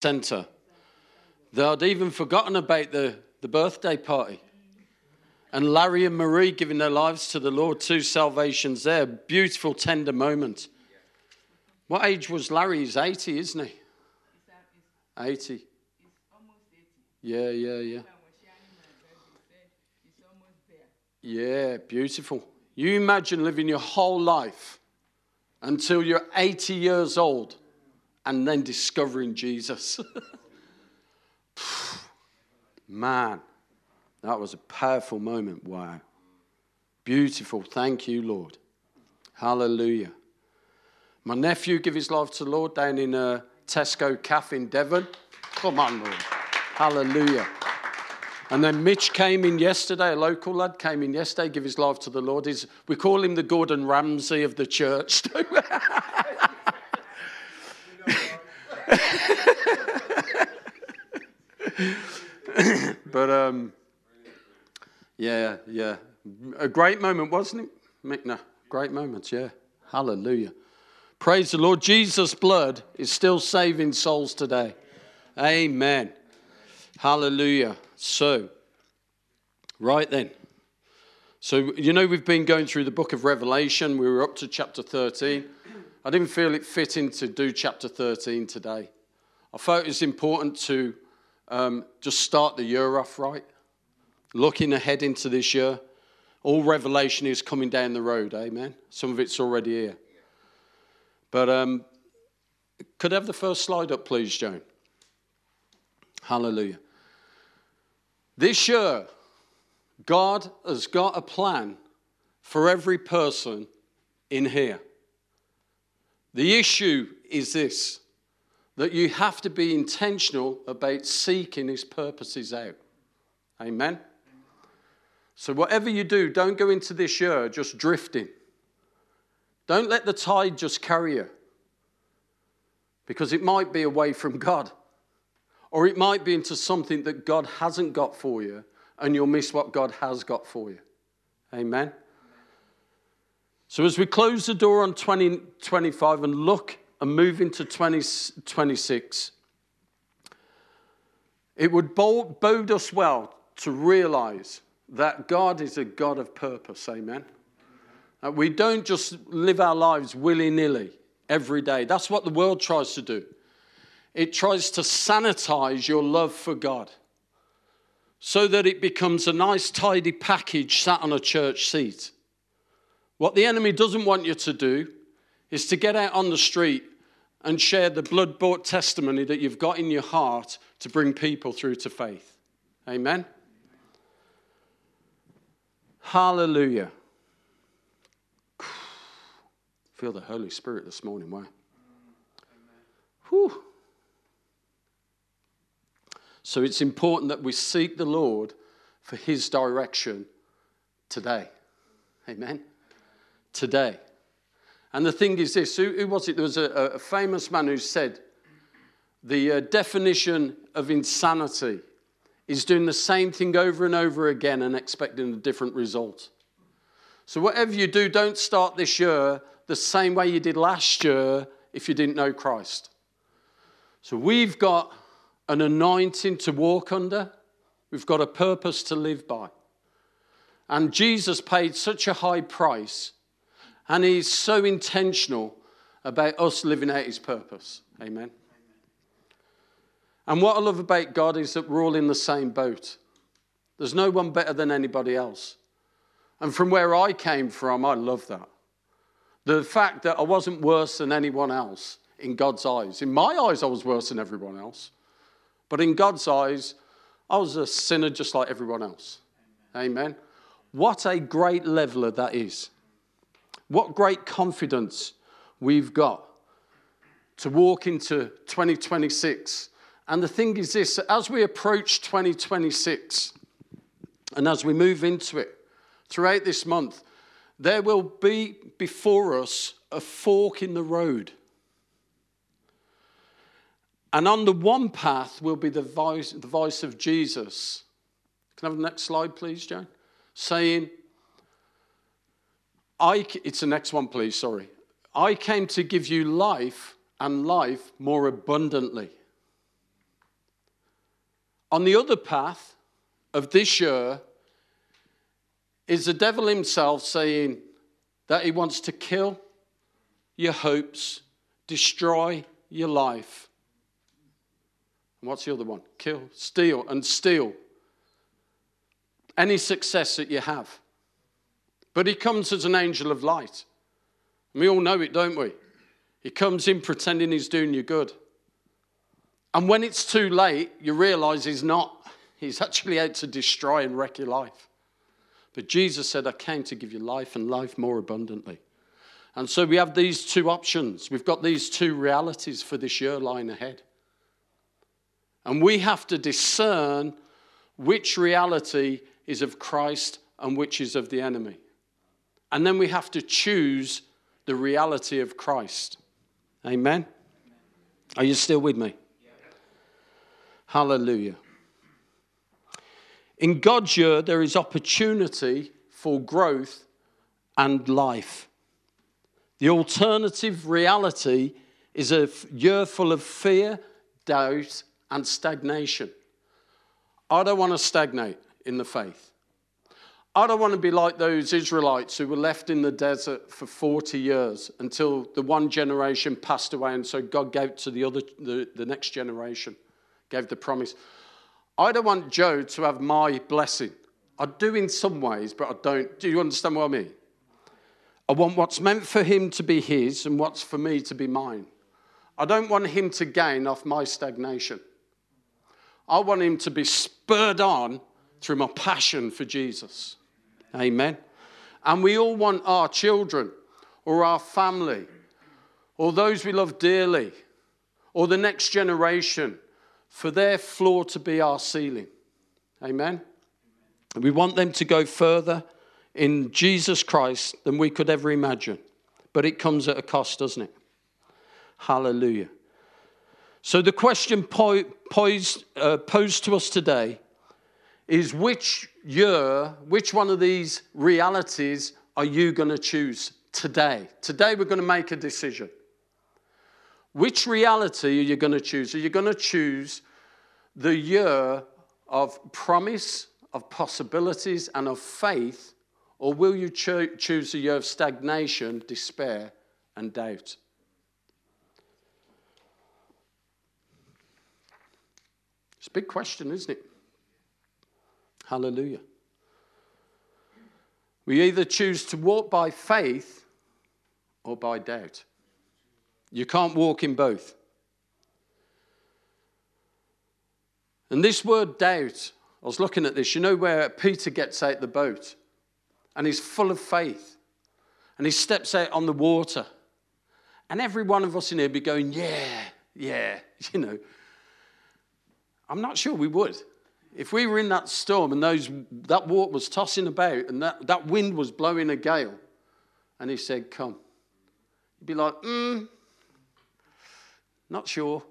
centre. They'd even forgotten about the birthday party. And Larry and Marie giving their lives to the Lord, 2 salvations there. Beautiful, tender moment. What age was Larry? He's 80, isn't he? 80. He's almost 80. Yeah. Yeah, beautiful. You imagine living your whole life until you're 80 years old and then discovering Jesus. Man, that was a powerful moment. Wow. Beautiful. Thank you, Lord. Hallelujah. My nephew gave his life to the Lord down in Tesco Cafe in Devon. Come on, Lord. Hallelujah. And then Mitch came in yesterday, a local lad came in yesterday, gave his life to the Lord. We call him the Gordon Ramsay of the church. But, yeah. A great moment, wasn't it, Mickna? Great moments, yeah. Hallelujah. Praise the Lord. Jesus' blood is still saving souls today. Amen. Hallelujah. So, right then. So, we've been going through the book of Revelation. We were up to chapter 13. I didn't feel it fitting to do chapter 13 today. I felt it was important to just start the year off right. Looking ahead into this year. All Revelation is coming down the road, amen? Some of it's already here. But could I have the first slide up, please, Joan? Hallelujah. This year, God has got a plan for every person in here. The issue is this, that you have to be intentional about seeking his purposes out. Amen? So whatever you do, don't go into this year just drifting. Don't let the tide just carry you. Because it might be away from God. Or it might be into something that God hasn't got for you, and you'll miss what God has got for you. Amen? So as we close the door on 2025 and look and move into 2026, it would bode us well to realize that God is a God of purpose. Amen? That we don't just live our lives willy-nilly every day. That's what the world tries to do. It tries to sanitize your love for God so that it becomes a nice, tidy package sat on a church seat. What the enemy doesn't want you to do is to get out on the street and share the blood-bought testimony that you've got in your heart to bring people through to faith. Amen? Hallelujah. Feel the Holy Spirit this morning. Wow. Whew. So it's important that we seek the Lord for his direction today. Amen? Today. And the thing is this, who was it? There was a famous man who said, the definition of insanity is doing the same thing over and over again and expecting a different result. So whatever you do, don't start this year the same way you did last year if you didn't know Christ. So we've got an anointing to walk under. We've got a purpose to live by. And Jesus paid such a high price, and he's so intentional about us living out his purpose. Amen. And what I love about God is that we're all in the same boat. There's no one better than anybody else. And from where I came from, I love that. The fact that I wasn't worse than anyone else in God's eyes. In my eyes, I was worse than everyone else. But in God's eyes, I was a sinner just like everyone else. Amen. What a great leveler that is. What great confidence we've got to walk into 2026. And the thing is this, as we approach 2026, and as we move into it, throughout this month, there will be before us a fork in the road. And on the one path will be the voice of Jesus. Can I have the next slide, please, Joan? Saying, it's the next one, please, sorry. I came to give you life and life more abundantly. On the other path of this year is the devil himself saying that he wants to kill your hopes, destroy your life. And what's the other one? Kill, steal any success that you have. But he comes as an angel of light. And we all know it, don't we? He comes in pretending he's doing you good. And when it's too late, you realize he's not. He's actually out to destroy and wreck your life. But Jesus said, I came to give you life and life more abundantly. And so we have these two options. We've got these two realities for this year lying ahead. And we have to discern which reality is of Christ and which is of the enemy. And then we have to choose the reality of Christ. Amen? Are you still with me? Hallelujah. In God's year, there is opportunity for growth and life. The alternative reality is a year full of fear, doubt, and stagnation. I don't want to stagnate in the faith. I don't want to be like those Israelites who were left in the desert for 40 years until the one generation passed away, and so God gave to the next generation, gave the promise. I don't want Joe to have my blessing. I do in some ways, but I don't. Do you understand what I mean? I want what's meant for him to be his and what's for me to be mine. I don't want him to gain off my stagnation. I want him to be spurred on through my passion for Jesus. Amen. And we all want our children or our family or those we love dearly or the next generation for their floor to be our ceiling. Amen. And we want them to go further in Jesus Christ than we could ever imagine. But it comes at a cost, doesn't it? Hallelujah. So the question posed to us today is which one of these realities are you going to choose today? Today we're going to make a decision. Which reality are you going to choose? Are you going to choose the year of promise, of possibilities, and of faith, or will you choose the year of stagnation, despair, and doubt? It's a big question, isn't it? Hallelujah. We either choose to walk by faith or by doubt. You can't walk in both. And this word doubt, I was looking at this, you know where Peter gets out the boat and he's full of faith and he steps out on the water and every one of us in here be going, yeah, you know. I'm not sure we would. If we were in that storm and that water was tossing about and that wind was blowing a gale and he said, come. You'd be like, not sure.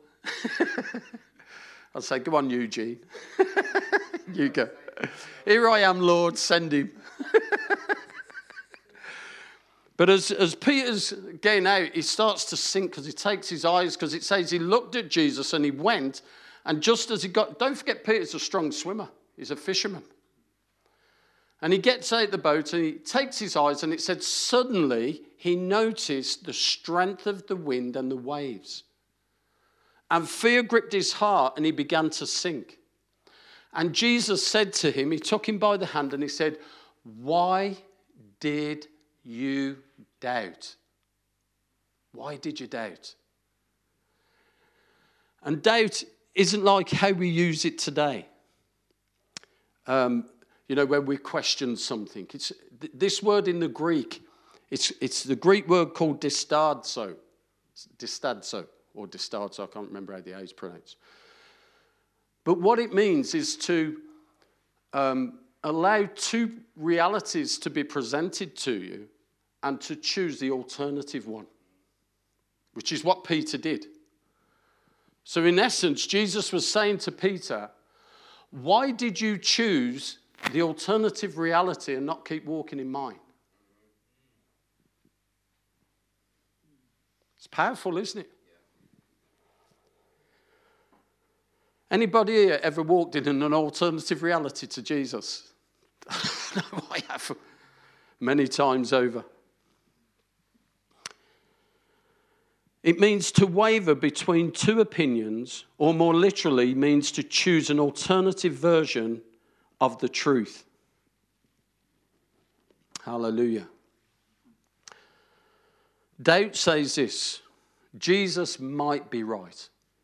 I'd say, go on, Eugene. You go. Here I am, Lord, send him. But as Peter's getting out, he starts to sink because he takes his eyes, because it says he looked at Jesus and he went. And just as he got, don't forget Peter's a strong swimmer. He's a fisherman. And he gets out the boat and he takes his eyes and it said suddenly he noticed the strength of the wind and the waves. And fear gripped his heart and he began to sink. And Jesus said to him, he took him by the hand and he said, why did you doubt? Why did you doubt? And doubt isn't like how we use it today. When we question something. It's this word in the Greek, it's the Greek word called distadzo. Or distarzo, I can't remember how the A is pronounced. But what it means is to allow two realities to be presented to you and to choose the alternative one, which is what Peter did. So in essence, Jesus was saying to Peter, why did you choose the alternative reality and not keep walking in mine? It's powerful, isn't it? Anybody here ever walked in an alternative reality to Jesus? No, I have. Many times over. It means to waver between two opinions, or more literally means to choose an alternative version of the truth. Hallelujah. Doubt says this: Jesus might be right,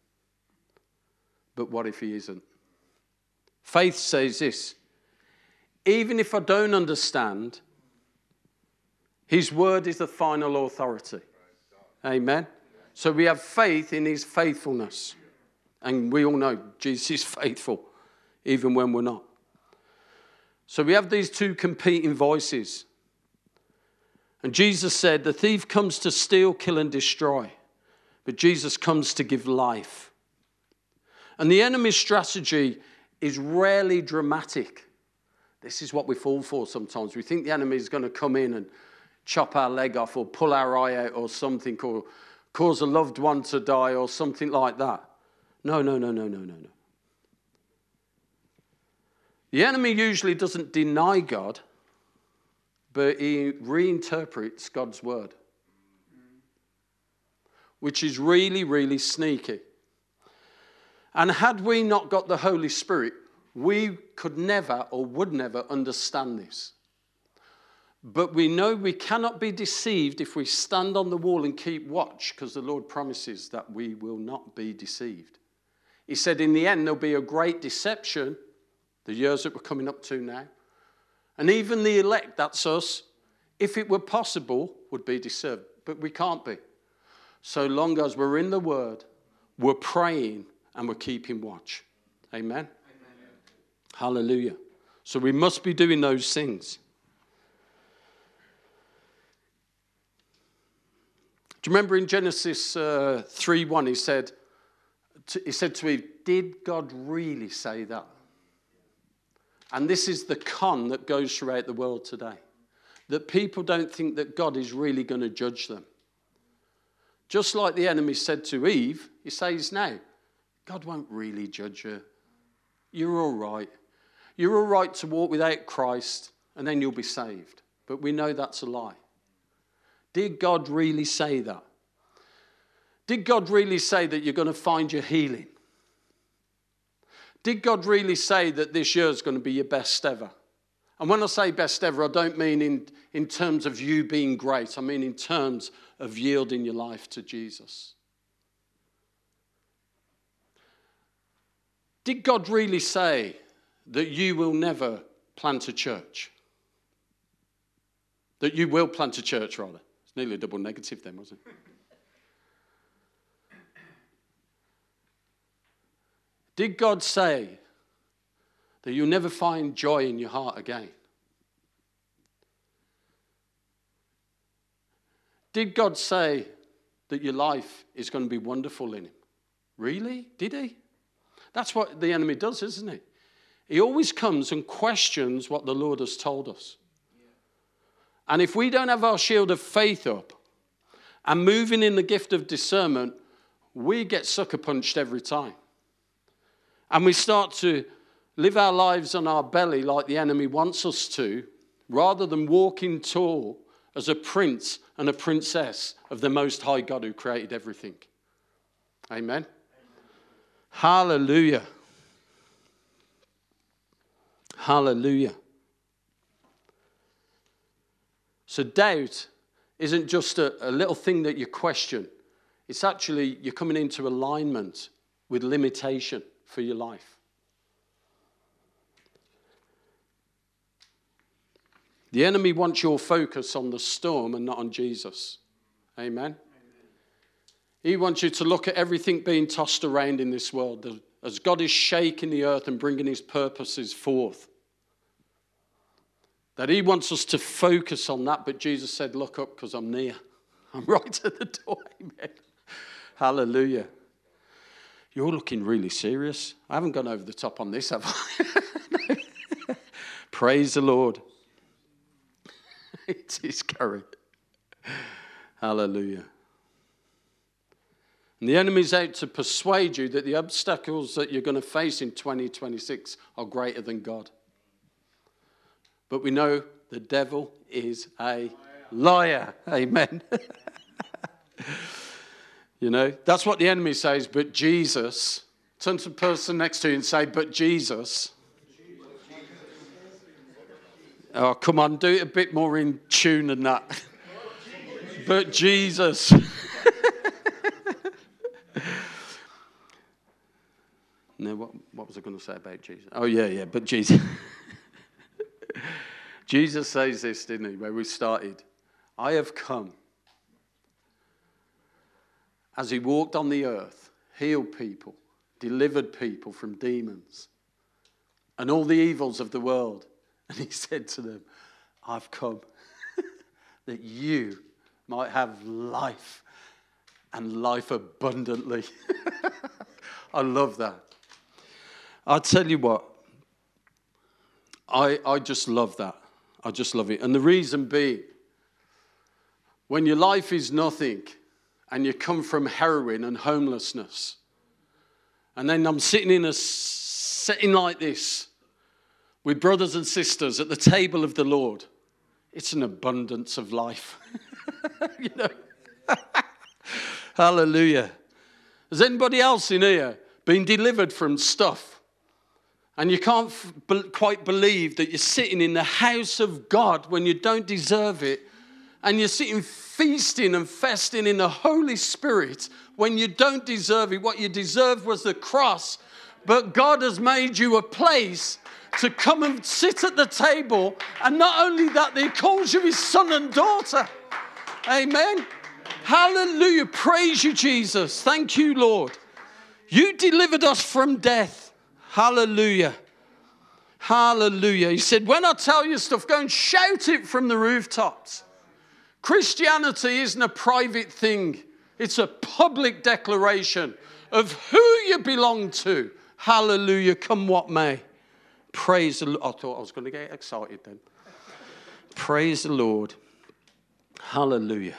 but what if he isn't? Faith says this: even if I don't understand, his word is the final authority. Amen. So we have faith in his faithfulness. And we all know Jesus is faithful, even when we're not. So we have these two competing voices. And Jesus said, the thief comes to steal, kill, and destroy. But Jesus comes to give life. And the enemy's strategy is rarely dramatic. This is what we fall for sometimes. We think the enemy is going to come in and chop our leg off or pull our eye out or something, or cause a loved one to die or something like that. No. The enemy usually doesn't deny God, but he reinterprets God's word, which is really, really sneaky. And had we not got the Holy Spirit, we could never or would never understand this. But we know we cannot be deceived if we stand on the wall and keep watch, because the Lord promises that we will not be deceived. He said in the end there'll be a great deception, the years that we're coming up to now. And even the elect, that's us, if it were possible, would be deceived. But we can't be. So long as we're in the Word, we're praying, and we're keeping watch. Amen? Amen. Hallelujah. So we must be doing those things. Do you remember in Genesis 3:1, he said to Eve, did God really say that? And this is the con that goes throughout the world today. That people don't think that God is really going to judge them. Just like the enemy said to Eve, he says now, God won't really judge you. You're all right. You're all right to walk without Christ, and then you'll be saved. But we know that's a lie. Did God really say that? Did God really say that you're going to find your healing? Did God really say that this year is going to be your best ever? And when I say best ever, I don't mean in terms of you being great. I mean in terms of yielding your life to Jesus. Did God really say that you will never plant a church? That you will plant a church, rather. It's nearly a double negative then, wasn't it? Did God say that you'll never find joy in your heart again? Did God say that your life is going to be wonderful in him? Really? Did he? That's what the enemy does, isn't he? He always comes and questions what the Lord has told us. And if we don't have our shield of faith up and moving in the gift of discernment, we get sucker punched every time. And we start to live our lives on our belly like the enemy wants us to, rather than walking tall as a prince and a princess of the Most High God who created everything. Amen? Hallelujah. Hallelujah. So doubt isn't just a little thing that you question. It's actually you're coming into alignment with limitation for your life. The enemy wants your focus on the storm and not on Jesus. Amen? He wants you to look at everything being tossed around in this world as God is shaking the earth and bringing his purposes forth. That he wants us to focus on that, but Jesus said, look up because I'm near. I'm right at the door. Amen. Hallelujah. You're looking really serious. I haven't gone over the top on this, have I? Praise the Lord. It is current. Hallelujah. And the enemy's out to persuade you that the obstacles that you're going to face in 2026 are greater than God. But we know the devil is a liar. Amen. You know, that's what the enemy says, but Jesus. Turn to the person next to you and say, but Jesus. Oh, come on, do it a bit more in tune than that. But Jesus. No, what was I going to say about Jesus? Oh, yeah, but Jesus. Jesus says this, didn't he, where we started? I have come. As he walked on the earth, healed people, delivered people from demons and all the evils of the world. And he said to them, I've come that you might have life and life abundantly. I love that. I'll tell you what, I just love that. I just love it. And the reason being, when your life is nothing and you come from heroin and homelessness, and then I'm sitting in a setting like this with brothers and sisters at the table of the Lord, it's an abundance of life. You know? Hallelujah. Has anybody else in here been delivered from stuff? And you can't quite believe that you're sitting in the house of God when you don't deserve it. And you're sitting feasting and fasting in the Holy Spirit when you don't deserve it. What you deserve was the cross. But God has made you a place to come and sit at the table. And not only that, he calls you his son and daughter. Amen. Hallelujah. Praise you, Jesus. Thank you, Lord. You delivered us from death. Hallelujah. Hallelujah. He said, when I tell you stuff, go and shout it from the rooftops. Christianity isn't a private thing. It's a public declaration of who you belong to. Hallelujah. Come what may. Praise the Lord. I thought I was going to get excited then. Praise the Lord. Hallelujah.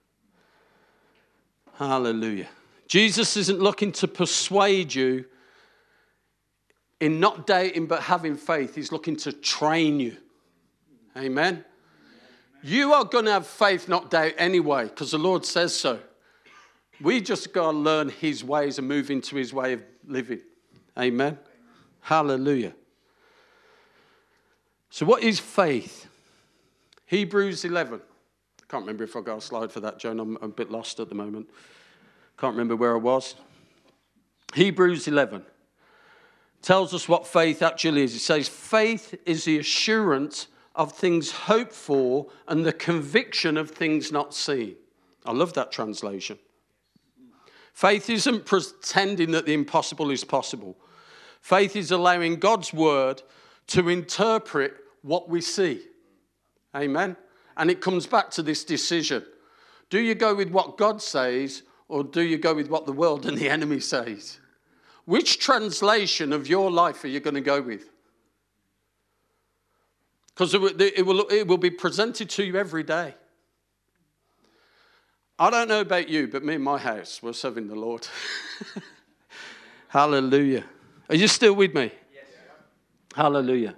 Hallelujah. Jesus isn't looking to persuade you in not doubting but having faith. He's looking to train you. Amen. You are going to have faith, not doubt anyway, because the Lord says so. We just got to learn his ways and move into his way of living. Amen. Hallelujah. So what is faith? Hebrews 11. I can't remember if I got a slide for that, Joan. I'm a bit lost at the moment. Can't remember where I was. Hebrews 11 tells us what faith actually is. It says, faith is the assurance of things hoped for and the conviction of things not seen. I love that translation. Faith isn't pretending that the impossible is possible. Faith is allowing God's word to interpret what we see. Amen? And it comes back to this decision. Do you go with what God says, or do you go with what the world and the enemy says? Which translation of your life are you going to go with? Because it will be presented to you every day. I don't know about you, but me and my house, we're serving the Lord. Hallelujah. Are you still with me? Yes. Hallelujah.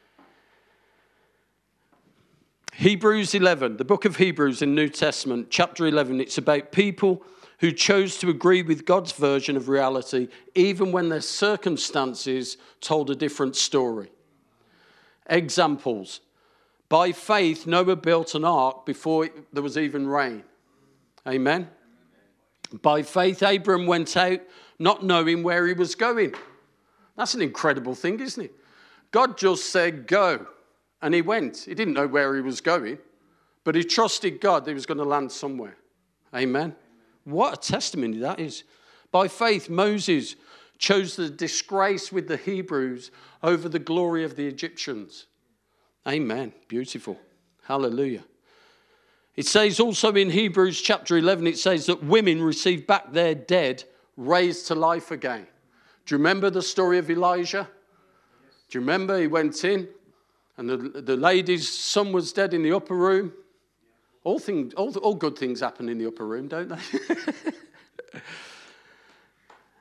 Hebrews 11, the book of Hebrews in New Testament, chapter 11, it's about people who chose to agree with God's version of reality, even when their circumstances told a different story. Examples. By faith, Noah built an ark before there was even rain. Amen. By faith, Abram went out not knowing where he was going. That's an incredible thing, isn't it? God just said, go. And he went. He didn't know where he was going, but he trusted God that he was going to land somewhere. Amen. What a testimony that is. By faith, Moses chose the disgrace with the Hebrews over the glory of the Egyptians. Amen. Beautiful. Hallelujah. It says also in Hebrews chapter 11, it says that women received back their dead, raised to life again. Do you remember the story of Elijah? Do you remember he went in and the lady's son was dead in the upper room? All good things happen in the upper room, don't they?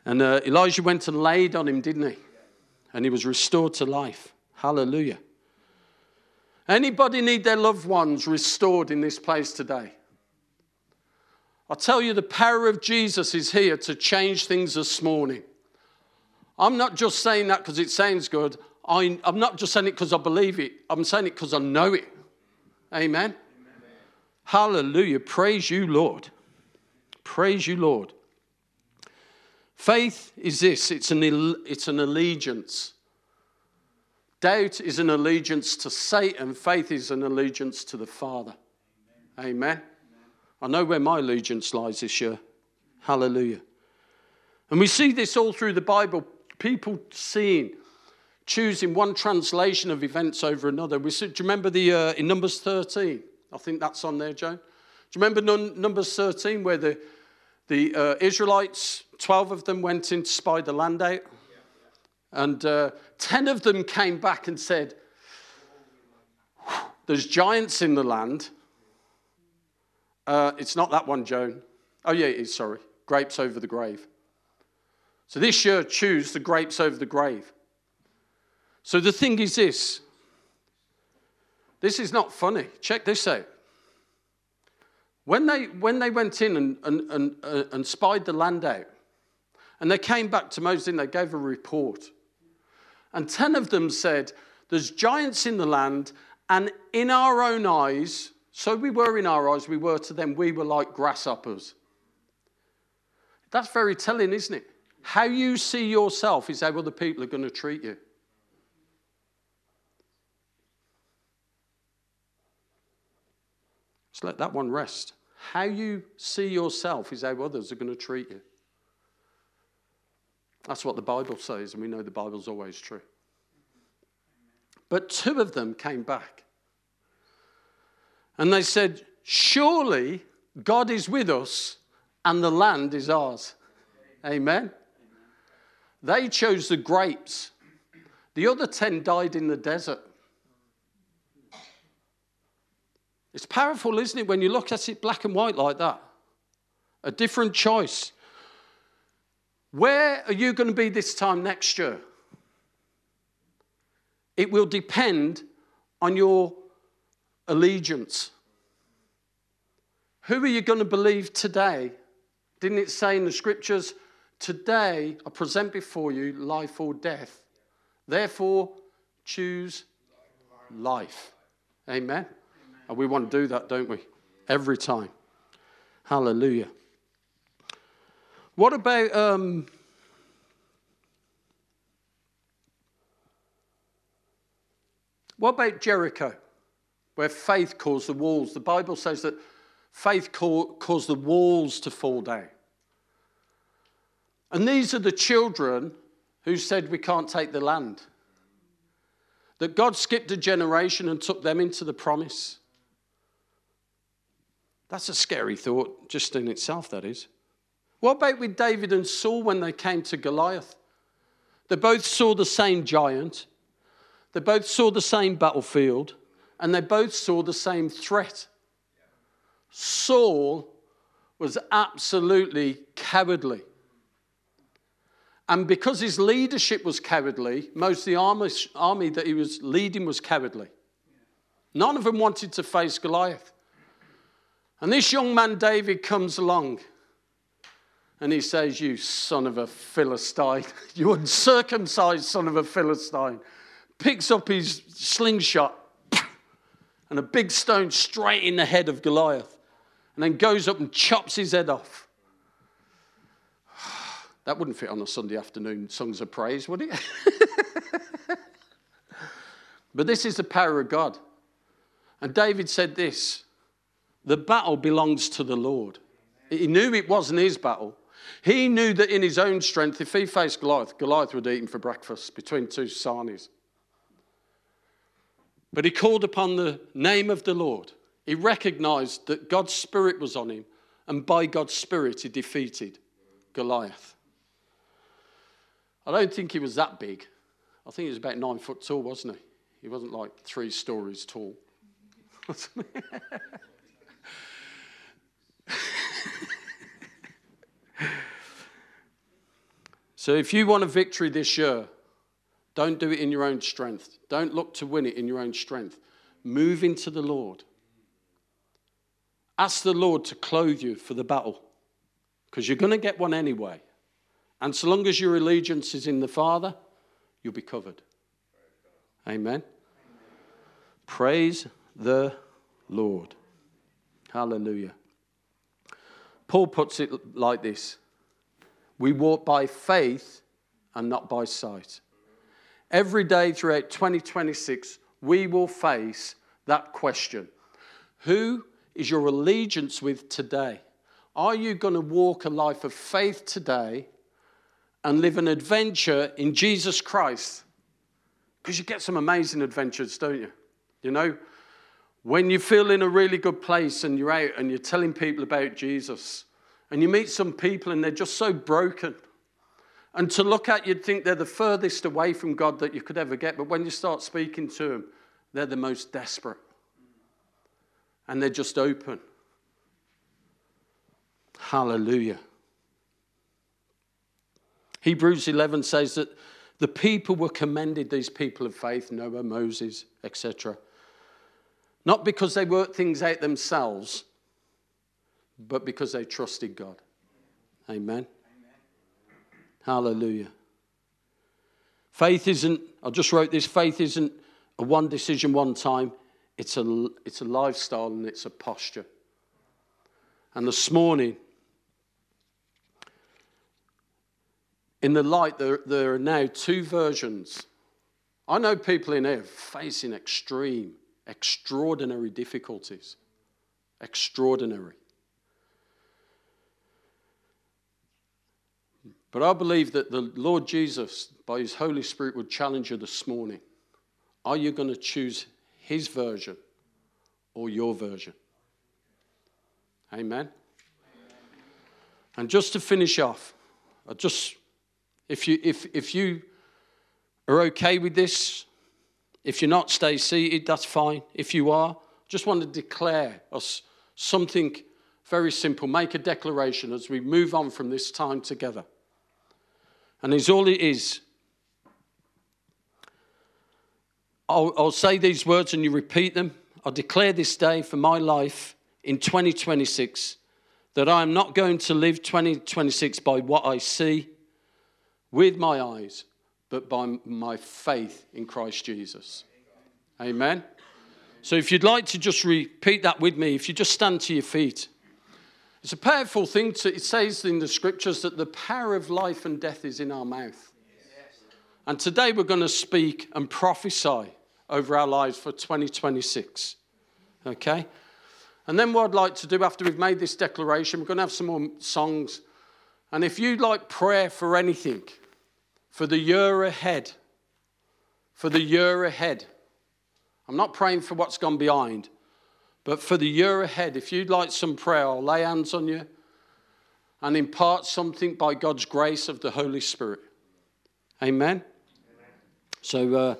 And Elijah went and laid on him, didn't he? And he was restored to life. Hallelujah. Anybody need their loved ones restored in this place today? I tell you, the power of Jesus is here to change things this morning. I'm not just saying that because it sounds good. I'm not just saying it because I believe it. I'm saying it because I know it. Amen? Amen. Hallelujah. Praise you, Lord. Praise you, Lord. Faith is this. It's an allegiance. Doubt is an allegiance to Satan. Faith is an allegiance to the Father. Amen. Amen. I know where my allegiance lies this year. Hallelujah. And we see this all through the Bible. People choosing one translation of events over another. Do you remember in Numbers 13? I think that's on there, Joan. Do you remember Numbers 13 where the Israelites, 12 of them went in to spy the land out? And 10 of them came back and said, there's giants in the land. It's not that one, Joan. Oh, yeah, it is, sorry. Grapes over the grave. So this year, choose the grapes over the grave. So the thing is this. This is not funny. Check this out. When they went in and spied the land out, and they came back to Moses and they gave a report. And 10 of them said, there's giants in the land, and in our own eyes, so we were in our eyes, we were to them, we were like grasshoppers. That's very telling, isn't it? How you see yourself is how other people are going to treat you. Just let that one rest. How you see yourself is how others are going to treat you. That's what the Bible says, and we know the Bible's always true. But 2 of them came back. And they said, surely God is with us and the land is ours. Amen. They chose the grapes. The other 10 died in the desert. It's powerful, isn't it, when you look at it black and white like that? A different choice. Where are you going to be this time next year? It will depend on your allegiance. Who are you going to believe today? Didn't it say in the scriptures, today I present before you life or death. Therefore, choose life. Amen? And we want to do that, don't we? Every time. Hallelujah. What about Jericho, where faith caused the walls? The Bible says that faith caused the walls to fall down. And these are the children who said we can't take the land. That God skipped a generation and took them into the promise. That's a scary thought, just in itself, that is. What about with David and Saul when they came to Goliath? They both saw the same giant. They both saw the same battlefield. And they both saw the same threat. Saul was absolutely cowardly. And because his leadership was cowardly, most of the army that he was leading was cowardly. None of them wanted to face Goliath. And this young man, David, comes along. And he says, you son of a Philistine, you uncircumcised son of a Philistine. Picks up his slingshot and a big stone straight in the head of Goliath. And then goes up and chops his head off. That wouldn't fit on a Sunday afternoon songs of praise, would it? But this is the power of God. And David said this, the battle belongs to the Lord. He knew it wasn't his battle. He knew that in his own strength, if he faced Goliath, Goliath would eat him for breakfast between 2 sarnies. But he called upon the name of the Lord. He recognized that God's Spirit was on him, and by God's Spirit he defeated Goliath. I don't think he was that big. I think he was about 9 foot tall, wasn't he? He wasn't like 3 stories tall. So if you want a victory this year, don't do it in your own strength. Don't look to win it in your own strength. Move into the Lord. Ask the Lord to clothe you for the battle, because you're going to get one anyway. And so long as your allegiance is in the Father, you'll be covered. Amen. Praise the Lord. Hallelujah. Paul puts it like this. We walk by faith and not by sight. Every day throughout 2026, we will face that question. Who is your allegiance with today? Are you going to walk a life of faith today and live an adventure in Jesus Christ? Because you get some amazing adventures, don't you? You know, when you feel in a really good place and you're out and you're telling people about Jesus, and you meet some people and they're just so broken. And to look at, you'd think they're the furthest away from God that you could ever get. But when you start speaking to them, they're the most desperate. And they're just open. Hallelujah. Hebrews 11 says that the people were commended, these people of faith, Noah, Moses, etc. Not because they worked things out themselves, but because they trusted God. Amen. Hallelujah. Faith isn't, I just wrote this, faith isn't a one decision, one time. It's a lifestyle and it's a posture. And this morning, in the light, there are now two versions. I know people in here facing extraordinary difficulties. Extraordinary. But I believe that the Lord Jesus, by his Holy Spirit, would challenge you this morning. Are you going to choose his version or your version? Amen? And just to finish off, if you are okay with this, if you're not, stay seated, that's fine. If you are, just want to declare us something very simple. Make a declaration as we move on from this time together. And it's all it is. I'll say these words and you repeat them. I declare this day for my life in 2026 that I am not going to live 2026 by what I see with my eyes, but by my faith in Christ Jesus. Amen. So if you'd like to just repeat that with me, if you just stand to your feet. It's a powerful thing. It says in the scriptures that the power of life and death is in our mouth. And today we're going to speak and prophesy over our lives for 2026. Okay? And then what I'd like to do after we've made this declaration, we're going to have some more songs. And if you'd like prayer for anything, for the year ahead, I'm not praying for what's gone behind, but for the year ahead, if you'd like some prayer, I'll lay hands on you and impart something by God's grace of the Holy Spirit. Amen? So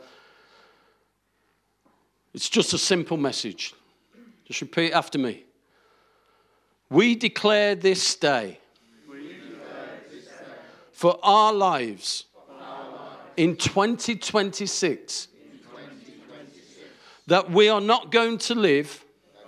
it's just a simple message. Just repeat after me. We declare this day for our lives in 2026 that we are not going to live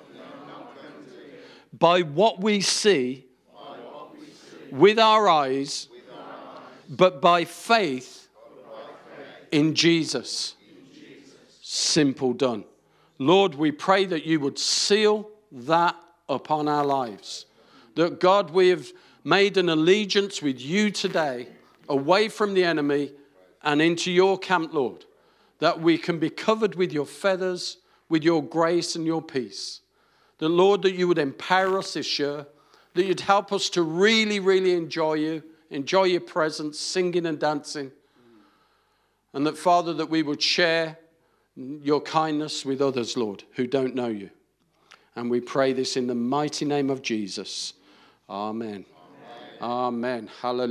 by what we see with our eyes, but by faith in Jesus. Simple done. Lord, we pray that you would seal that upon our lives. That God, we have made an allegiance with you today, away from the enemy and into your camp, Lord. That we can be covered with your feathers, with your grace and your peace. That, Lord, that you would empower us this year, that you'd help us to really, really enjoy you, enjoy your presence, singing and dancing. And that, Father, that we would share your kindness with others, Lord, who don't know you. And we pray this in the mighty name of Jesus. Amen. Amen. Hallelujah.